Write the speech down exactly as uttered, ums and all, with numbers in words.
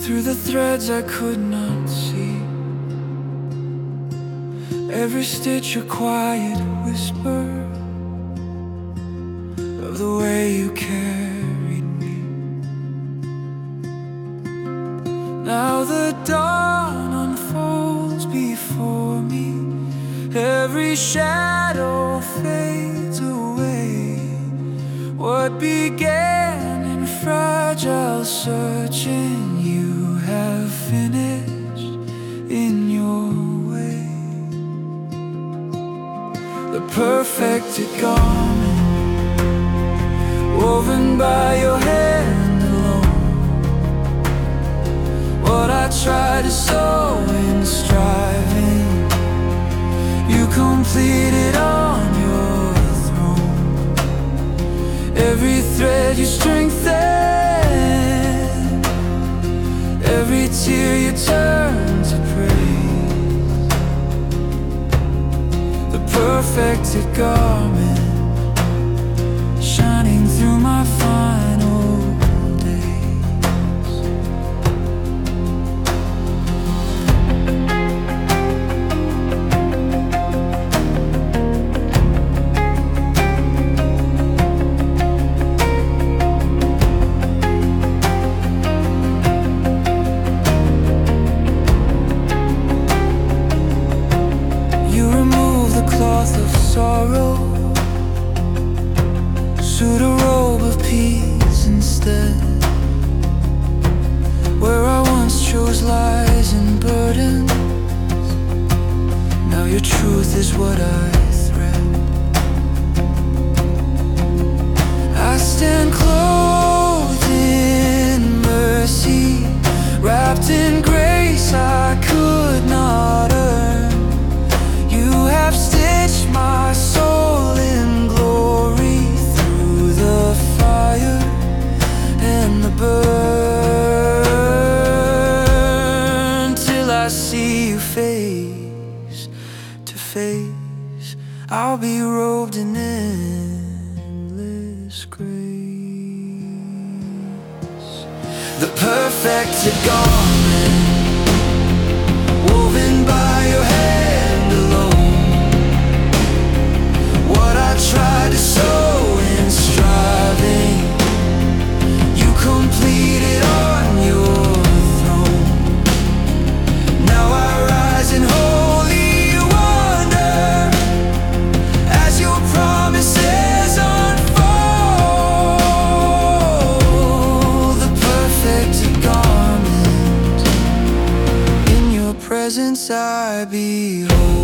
through the threads I could not see. Every stitch a quiet whisper of the way you carried me. Now the dawn unfolds before me. Every shadow fades away. What began in fragile searching, you have finished in your way. The perfected garment, woven by your hand alone. What I tried to sew in striving, you completed on your throne. Every thread you strengthen, every tear you turn to praise. The perfected garment, shining through my final days. You remove the cloth of sorrow, suit a robe of peace instead. Where I once chose lies and burdens, now your truth is what I thread. I stand clothed in mercy, wrapped in grace I could not earn. You have stitched my soul in glory, and the burn, till I see you face to face. I'll be robed in endless grace. The perfected garment, woven by your hand alone. What I tried to sew in striving, completed on your throne. Now I rise in holy wonder as your promises unfold. The perfected garment, in your presence I behold.